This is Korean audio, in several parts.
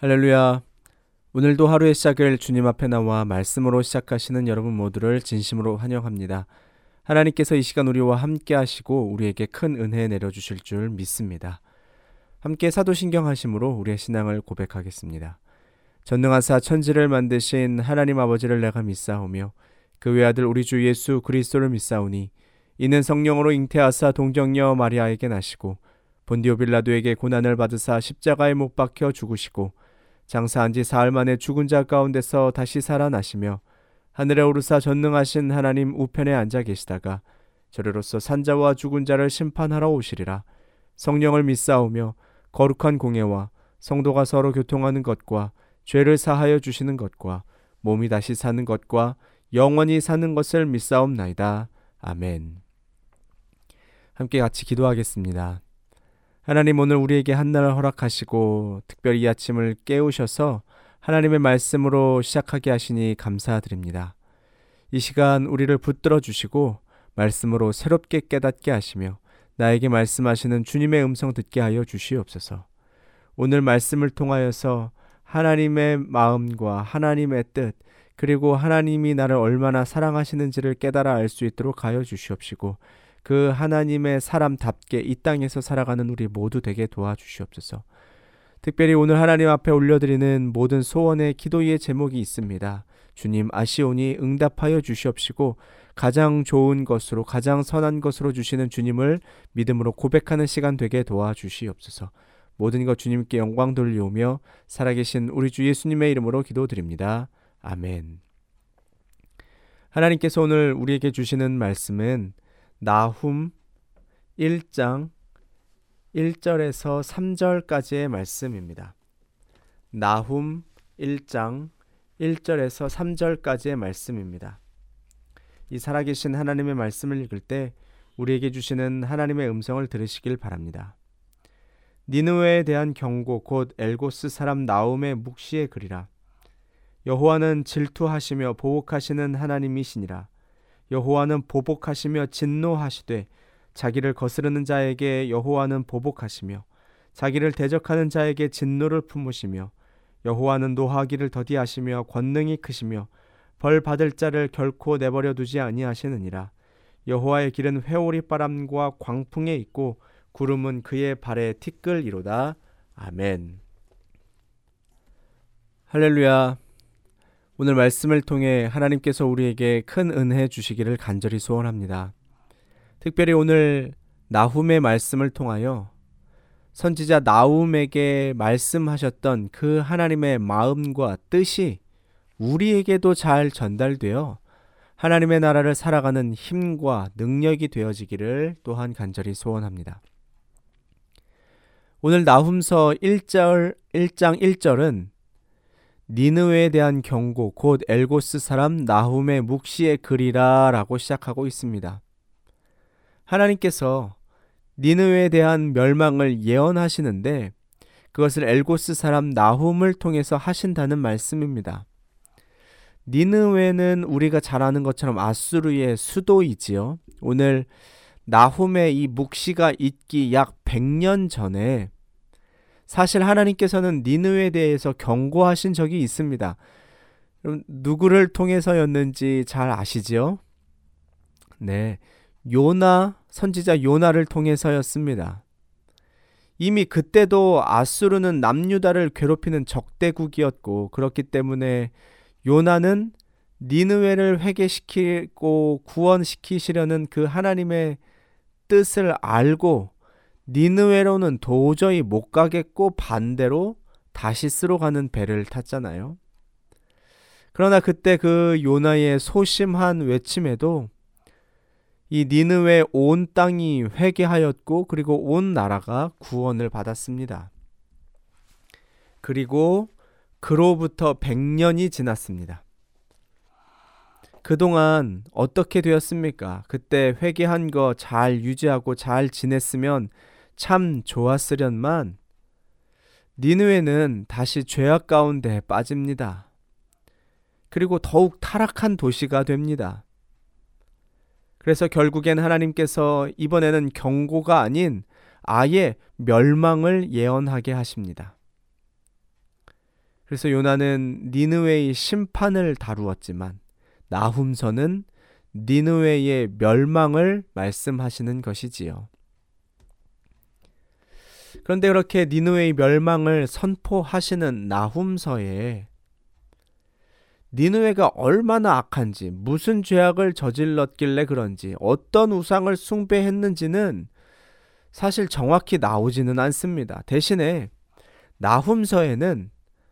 할렐루야. 오늘도 하루의 시작을 주님 앞에 나와 말씀으로 시작하시는 여러분 모두를 진심으로 환영합니다. 하나님께서 이 시간 우리와 함께 하시고 우리에게 큰 은혜 내려주실 줄 믿습니다. 함께 사도신경 하심으로 우리의 신앙을 고백하겠습니다. 전능하사 천지를 만드신 하나님 아버지를 내가 믿사오며 그 외아들 우리 주 예수 그리스도를 믿사오니 이는 성령으로 잉태하사 동정녀 마리아에게 나시고 본디오 빌라도에게 고난을 받으사 십자가에 못 박혀 죽으시고 장사한 지 사흘 만에 죽은 자 가운데서 다시 살아나시며 하늘에 오르사 전능하신 하나님 우편에 앉아 계시다가 저리로서 산자와 죽은 자를 심판하러 오시리라. 성령을 믿사오며 거룩한 공예와 성도가 서로 교통하는 것과 죄를 사하여 주시는 것과 몸이 다시 사는 것과 영원히 사는 것을 믿사옵나이다. 아멘. 함께 같이 기도하겠습니다. 하나님, 오늘 우리에게 한날을 허락하시고 특별히 이 아침을 깨우셔서 하나님의 말씀으로 시작하게 하시니 감사드립니다. 이 시간 우리를 붙들어 주시고 말씀으로 새롭게 깨닫게 하시며 나에게 말씀하시는 주님의 음성 듣게 하여 주시옵소서. 오늘 말씀을 통하여서 하나님의 마음과 하나님의 뜻, 그리고 하나님이 나를 얼마나 사랑하시는지를 깨달아 알 수 있도록 하여 주시옵시고 그 하나님의 사람답게 이 땅에서 살아가는 우리 모두 되게 도와주시옵소서. 특별히 오늘 하나님 앞에 올려드리는 모든 소원의 기도의 제목이 있습니다. 주님 아시오니 응답하여 주시옵시고 가장 좋은 것으로 가장 선한 것으로 주시는 주님을 믿음으로 고백하는 시간 되게 도와주시옵소서. 모든 것 주님께 영광 돌리오며 살아계신 우리 주 예수님의 이름으로 기도드립니다. 아멘. 하나님께서 오늘 우리에게 주시는 말씀은 나훔 1장 1절에서 3절까지의 말씀입니다. 나훔 1장 1절에서 3절까지의 말씀입니다. 이 살아계신 하나님의 말씀을 읽을 때 우리에게 주시는 하나님의 음성을 들으시길 바랍니다. 니느웨에 대한 경고 곧 엘고스 사람 나훔의 묵시의 글이라. 여호와는 질투하시며 보복하시는 하나님이시니라. 여호와는 보복하시며 진노하시되 자기를 거스르는 자에게 여호와는 보복하시며 자기를 대적하는 자에게 진노를 품으시며 여호와는 노하기를 더디하시며 권능이 크시며 벌 받을 자를 결코 내버려 두지 아니하시느니라. 여호와의 길은 회오리 바람과 광풍에 있고 구름은 그의 발에 티끌이로다. 아멘. 할렐루야. 오늘 말씀을 통해 하나님께서 우리에게 큰 은혜 주시기를 간절히 소원합니다. 특별히 오늘 나훔의 말씀을 통하여 선지자 나훔에게 말씀하셨던 그 하나님의 마음과 뜻이 우리에게도 잘 전달되어 하나님의 나라를 살아가는 힘과 능력이 되어지기를 또한 간절히 소원합니다. 오늘 나훔서 1장 1절은 니느웨에 대한 경고 곧 엘고스 사람 나훔의 묵시의 글이라 라고 시작하고 있습니다. 하나님께서 니느웨에 대한 멸망을 예언하시는데 그것을 엘고스 사람 나훔을 통해서 하신다는 말씀입니다. 니느웨는 우리가 잘 아는 것처럼 아수르의 수도이지요. 오늘 나훔의 이 묵시가 있기 약 100년 전에 사실 하나님께서는 니느웨에 대해서 경고하신 적이 있습니다. 그럼 누구를 통해서였는지 잘 아시죠? 네, 선지자 요나를 통해서였습니다. 이미 그때도 아수르는 남유다를 괴롭히는 적대국이었고 그렇기 때문에 요나는 니느웨를 회개시키고 구원시키시려는 그 하나님의 뜻을 알고 니느웨로는 도저히 못 가겠고 반대로 다시스로 가는 배를 탔잖아요. 그러나 그때 그 요나의 소심한 외침에도 이 니느웨 온 땅이 회개하였고 그리고 온 나라가 구원을 받았습니다. 그리고 그로부터 100년이 지났습니다. 그동안 어떻게 되었습니까? 그때 회개한 거 잘 유지하고 잘 지냈으면 참 좋았으련만 니느웨는 다시 죄악 가운데 빠집니다. 그리고 더욱 타락한 도시가 됩니다. 그래서 결국엔 하나님께서 이번에는 경고가 아닌 아예 멸망을 예언하게 하십니다. 그래서 요나는 니느웨의 심판을 다루었지만 나훔서는 니느웨의 멸망을 말씀하시는 것이지요. 그런데 그렇게 니느웨의 멸망을 선포하시는 나훔서에 니느웨가 얼마나 악한지, 무슨 죄악을 저질렀길래 그런지, 어떤 우상을 숭배했는지는 사실 정확히 나오지는 않습니다. 대신에 나훔서에는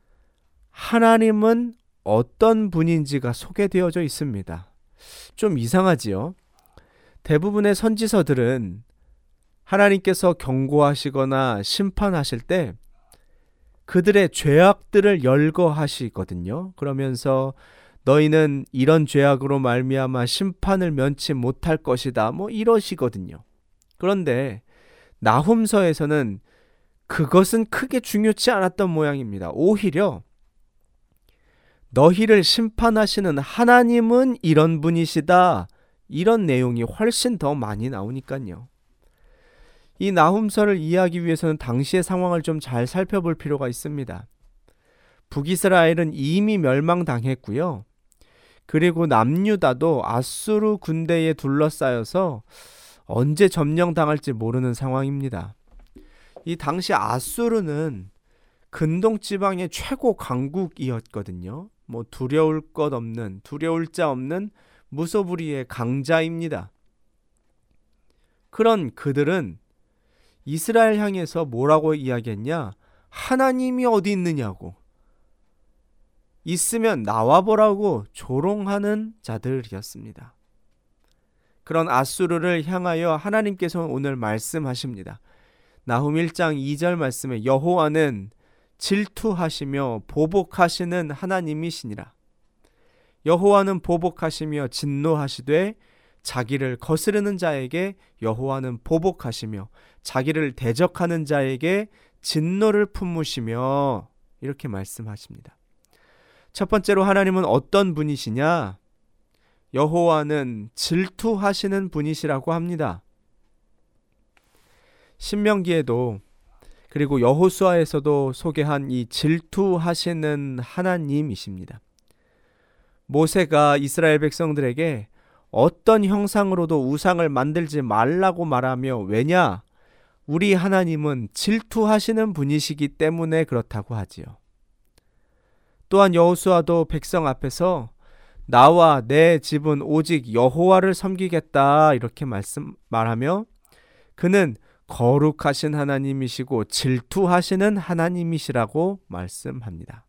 하나님은 어떤 분인지가 소개되어져 있습니다. 좀 이상하지요? 대부분의 선지서들은 하나님께서 경고하시거나 심판하실 때 그들의 죄악들을 열거하시거든요. 그러면서 너희는 이런 죄악으로 말미암아 심판을 면치 못할 것이다. 이러시거든요. 그런데 나훔서에서는 그것은 크게 중요치 않았던 모양입니다. 오히려 너희를 심판하시는 하나님은 이런 분이시다. 이런 내용이 훨씬 더 많이 나오니까요. 이 나훔서를 이해하기 위해서는 당시의 상황을 좀 잘 살펴볼 필요가 있습니다. 북이스라엘은 이미 멸망당했고요. 그리고 남유다도 아수르 군대에 둘러싸여서 언제 점령당할지 모르는 상황입니다. 이 당시 아수르는 근동 지방의 최고 강국이었거든요. 두려울 자 없는 무소불위의 강자입니다. 그런 그들은 이스라엘 향해서 뭐라고 이야기했냐? 하나님이 어디 있느냐고. 있으면 나와보라고 조롱하는 자들이었습니다. 그런 아수르를 향하여 하나님께서 오늘 말씀하십니다. 나훔 1장 2절 말씀에 여호와는 질투하시며 보복하시는 하나님이시니라. 여호와는 보복하시며 진노하시되 자기를 거스르는 자에게 여호와는 보복하시며 자기를 대적하는 자에게 진노를 품으시며 이렇게 말씀하십니다. 첫 번째로 하나님은 어떤 분이시냐? 여호와는 질투하시는 분이시라고 합니다. 신명기에도 그리고 여호수아에서도 소개한 이 질투하시는 하나님이십니다. 모세가 이스라엘 백성들에게 어떤 형상으로도 우상을 만들지 말라고 말하며 왜냐? 우리 하나님은 질투하시는 분이시기 때문에 그렇다고 하지요. 또한 여호수아도 백성 앞에서 나와 내 집은 오직 여호와를 섬기겠다 이렇게 말하며 그는 거룩하신 하나님이시고 질투하시는 하나님이시라고 말씀합니다.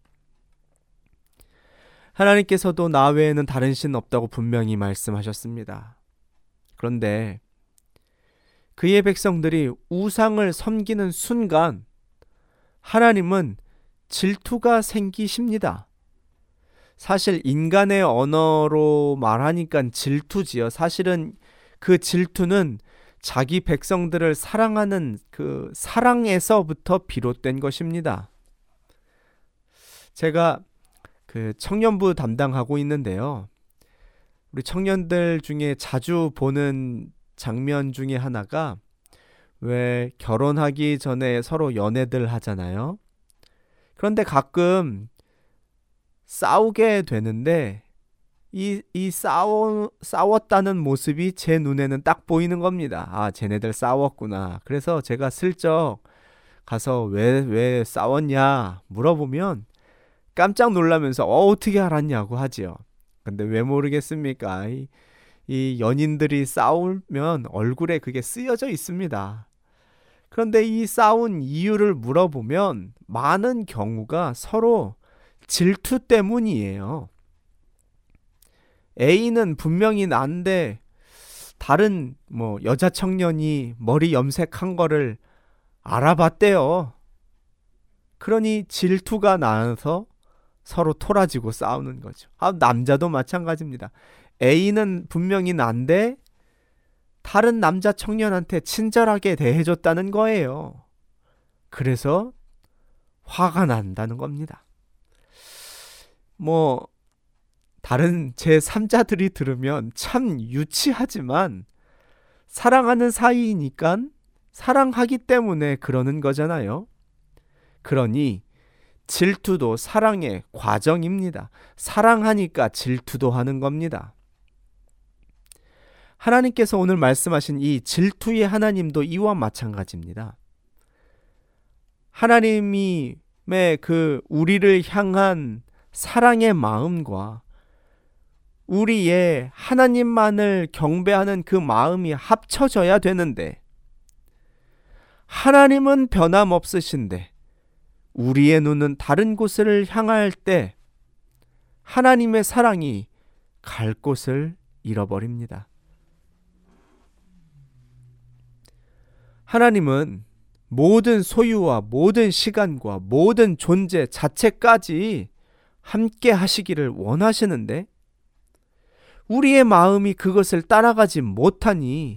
하나님께서도 나 외에는 다른 신 없다고 분명히 말씀하셨습니다. 그런데 그의 백성들이 우상을 섬기는 순간 하나님은 질투가 생기십니다. 사실 인간의 언어로 말하니까 질투지요. 사실은 그 질투는 자기 백성들을 사랑하는 그 사랑에서부터 비롯된 것입니다. 제가 그 청년부 담당하고 있는데요. 우리 청년들 중에 자주 보는 장면 중에 하나가 왜 결혼하기 전에 서로 연애들 하잖아요. 그런데 가끔 싸우게 되는데 싸웠다는 모습이 제 눈에는 딱 보이는 겁니다. 아, 쟤네들 싸웠구나. 그래서 제가 슬쩍 가서 왜 싸웠냐 물어보면 깜짝 놀라면서 어떻게 알았냐고 하지요. 근데 왜 모르겠습니까? 이 연인들이 싸우면 얼굴에 그게 쓰여져 있습니다. 그런데 이 싸운 이유를 물어보면 많은 경우가 서로 질투 때문이에요. A는 분명히 난데 다른 여자 청년이 머리 염색한 거를 알아봤대요. 그러니 질투가 나서 서로 토라지고 싸우는 거죠. 남자도 마찬가지입니다. A는 분명히 난데 다른 남자 청년한테 친절하게 대해줬다는 거예요. 그래서 화가 난다는 겁니다. 다른 제3자들이 들으면 참 유치하지만 사랑하는 사이이니까 사랑하기 때문에 그러는 거잖아요. 그러니 질투도 사랑의 과정입니다. 사랑하니까 질투도 하는 겁니다. 하나님께서 오늘 말씀하신 이 질투의 하나님도 이와 마찬가지입니다. 하나님의 우리를 향한 사랑의 마음과 우리의 하나님만을 경배하는 그 마음이 합쳐져야 되는데, 하나님은 변함없으신데 우리의 눈은 다른 곳을 향할 때 하나님의 사랑이 갈 곳을 잃어버립니다. 하나님은 모든 소유와 모든 시간과 모든 존재 자체까지 함께 하시기를 원하시는데 우리의 마음이 그것을 따라가지 못하니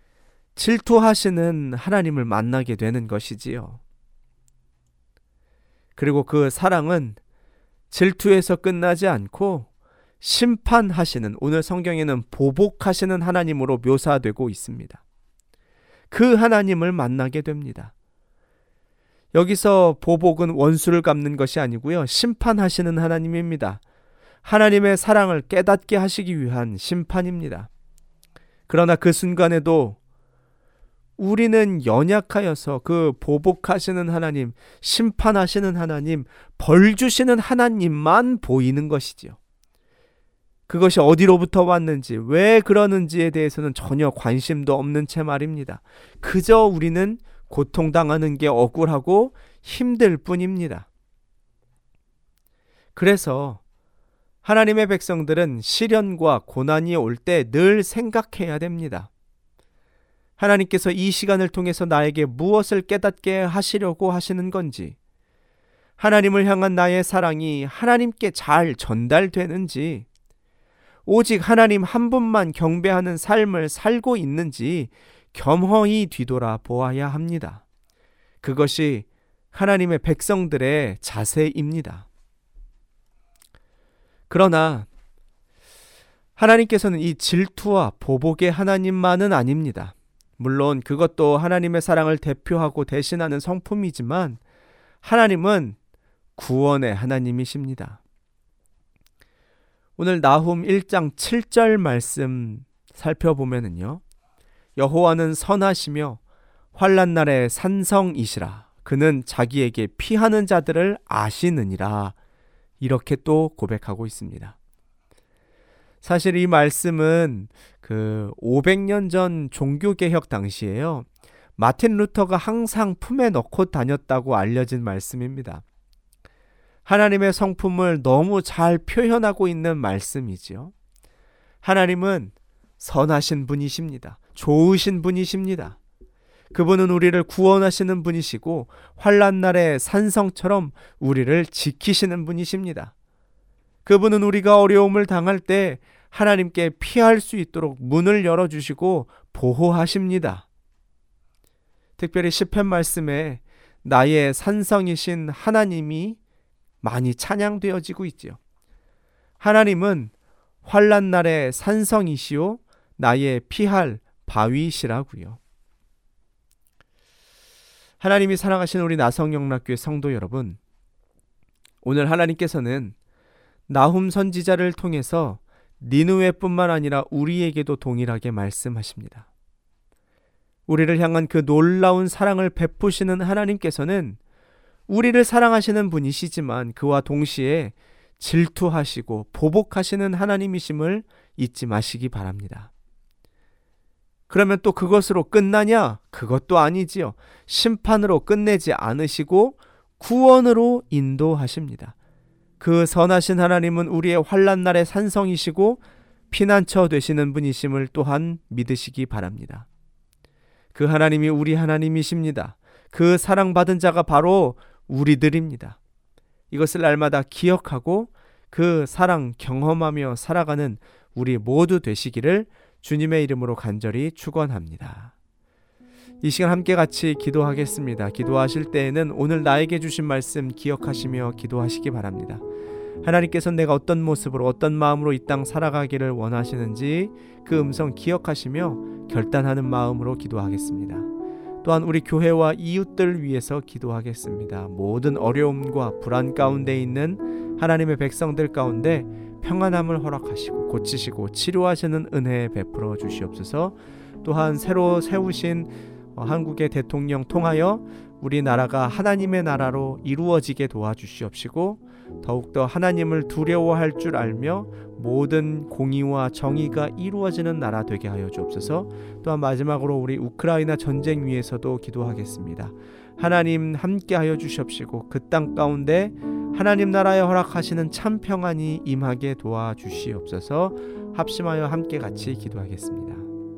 질투하시는 하나님을 만나게 되는 것이지요. 그리고 그 사랑은 질투에서 끝나지 않고 심판하시는, 오늘 성경에는 보복하시는 하나님으로 묘사되고 있습니다. 그 하나님을 만나게 됩니다. 여기서 보복은 원수를 갚는 것이 아니고요, 심판하시는 하나님입니다. 하나님의 사랑을 깨닫게 하시기 위한 심판입니다. 그러나 그 순간에도 우리는 연약하여서 그 보복하시는 하나님, 심판하시는 하나님, 벌 주시는 하나님만 보이는 것이지요. 그것이 어디로부터 왔는지, 왜 그러는지에 대해서는 전혀 관심도 없는 채 말입니다. 그저 우리는 고통당하는 게 억울하고 힘들 뿐입니다. 그래서 하나님의 백성들은 시련과 고난이 올 때 늘 생각해야 됩니다. 하나님께서 이 시간을 통해서 나에게 무엇을 깨닫게 하시려고 하시는 건지, 하나님을 향한 나의 사랑이 하나님께 잘 전달되는지, 오직 하나님 한 분만 경배하는 삶을 살고 있는지 겸허히 뒤돌아 보아야 합니다. 그것이 하나님의 백성들의 자세입니다. 그러나 하나님께서는 이 질투와 보복의 하나님만은 아닙니다. 물론 그것도 하나님의 사랑을 대표하고 대신하는 성품이지만 하나님은 구원의 하나님이십니다. 오늘 나훔 1장 7절 말씀 살펴보면은요, 여호와는 선하시며 환난 날에 산성이시라. 그는 자기에게 피하는 자들을 아시느니라. 이렇게 또 고백하고 있습니다. 사실 이 말씀은 500년 전 종교개혁 당시에요, 마틴 루터가 항상 품에 넣고 다녔다고 알려진 말씀입니다. 하나님의 성품을 너무 잘 표현하고 있는 말씀이지요. 하나님은 선하신 분이십니다. 좋으신 분이십니다. 그분은 우리를 구원하시는 분이시고 환난 날의 산성처럼 우리를 지키시는 분이십니다. 그분은 우리가 어려움을 당할 때 하나님께 피할 수 있도록 문을 열어주시고 보호하십니다. 특별히 시편 말씀에 나의 산성이신 하나님이 많이 찬양되어지고 있지요. 하나님은 환난 날의 산성이시오 나의 피할 바위시라고요. 하나님이 사랑하시는 우리 나성영락교회 성도 여러분, 오늘 하나님께서는 나훔 선지자를 통해서 니느웨뿐만 아니라 우리에게도 동일하게 말씀하십니다. 우리를 향한 그 놀라운 사랑을 베푸시는 하나님께서는 우리를 사랑하시는 분이시지만 그와 동시에 질투하시고 보복하시는 하나님이심을 잊지 마시기 바랍니다. 그러면 또 그것으로 끝나냐? 그것도 아니지요. 심판으로 끝내지 않으시고 구원으로 인도하십니다. 그 선하신 하나님은 우리의 환난 날의 산성이시고 피난처 되시는 분이심을 또한 믿으시기 바랍니다. 그 하나님이 우리 하나님이십니다. 그 사랑받은 자가 바로 우리들입니다. 이것을 날마다 기억하고 그 사랑 경험하며 살아가는 우리 모두 되시기를 주님의 이름으로 간절히 축원합니다. 이 시간 함께 같이 기도하겠습니다. 기도하실 때에는 오늘 나에게 주신 말씀 기억하시며 기도하시기 바랍니다. 하나님께서 내가 어떤 모습으로 어떤 마음으로 이 땅 살아가기를 원하시는지 그 음성 기억하시며 결단하는 마음으로 기도하겠습니다. 또한 우리 교회와 이웃들 위해서 기도하겠습니다. 모든 어려움과 불안 가운데 있는 하나님의 백성들 가운데 평안함을 허락하시고 고치시고 치료하시는 은혜 베풀어 주시옵소서. 또한 새로 세우신 한국의 대통령 통하여 우리나라가 하나님의 나라로 이루어지게 도와주시옵시고 더욱더 하나님을 두려워할 줄 알며 모든 공의와 정의가 이루어지는 나라 되게 하여 주옵소서. 또한 마지막으로 우리 우크라이나 전쟁 위에서도 기도하겠습니다. 하나님 함께 하여 주시옵시고 그 땅 가운데 하나님 나라에 허락하시는 참 평안이 임하게 도와주시옵소서. 합심하여 함께 같이 기도하겠습니다.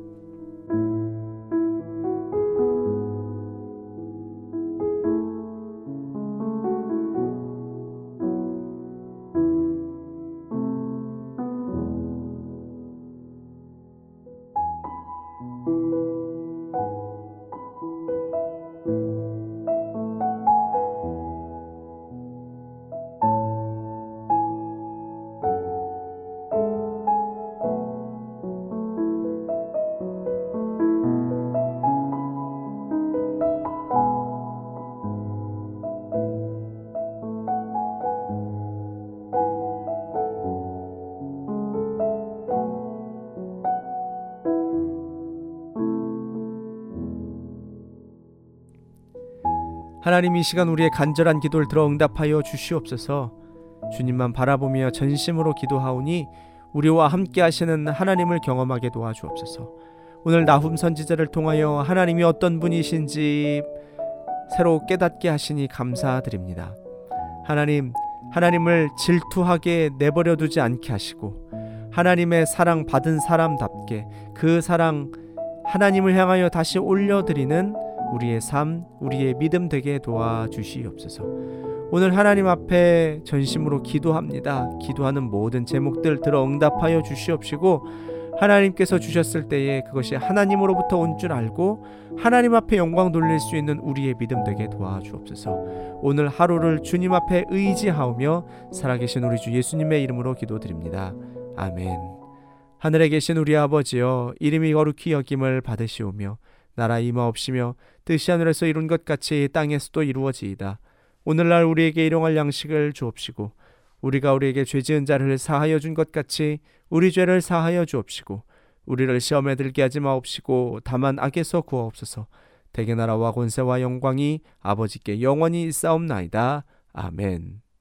하나님, 이 시간 우리의 간절한 기도를 들어 응답하여 주시옵소서. 주님만 바라보며 전심으로 기도하오니 우리와 함께 하시는 하나님을 경험하게 도와주옵소서. 오늘 나훔 선지자를 통하여 하나님이 어떤 분이신지 새로 깨닫게 하시니 감사드립니다. 하나님, 하나님을 질투하게 내버려 두지 않게 하시고 하나님의 사랑 받은 사람답게 그 사랑 하나님을 향하여 다시 올려드리는 우리의 삶, 우리의 믿음 되게 도와주시옵소서. 오늘 하나님 앞에 전심으로 기도합니다. 기도하는 모든 제목들 들어 응답하여 주시옵시고 하나님께서 주셨을 때에 그것이 하나님으로부터 온 줄 알고 하나님 앞에 영광 돌릴 수 있는 우리의 믿음 되게 도와주옵소서. 오늘 하루를 주님 앞에 의지하오며 살아계신 우리 주 예수님의 이름으로 기도드립니다. 아멘. 하늘에 계신 우리 아버지여, 이름이 거룩히 여김을 받으시오며 나라 임하옵시며 뜻이 하늘에서 이룬 것 같이 땅에서도 이루어지이다. 오늘날 우리에게 일용할 양식을 주옵시고 우리가 우리에게 죄 지은 자를 사하여 준 것 같이 우리 죄를 사하여 주옵시고 우리를 시험에 들게 하지 마옵시고 다만 악에서 구하옵소서. 대개 나라와 권세와 영광이 아버지께 영원히 있사옵나이다. 아멘.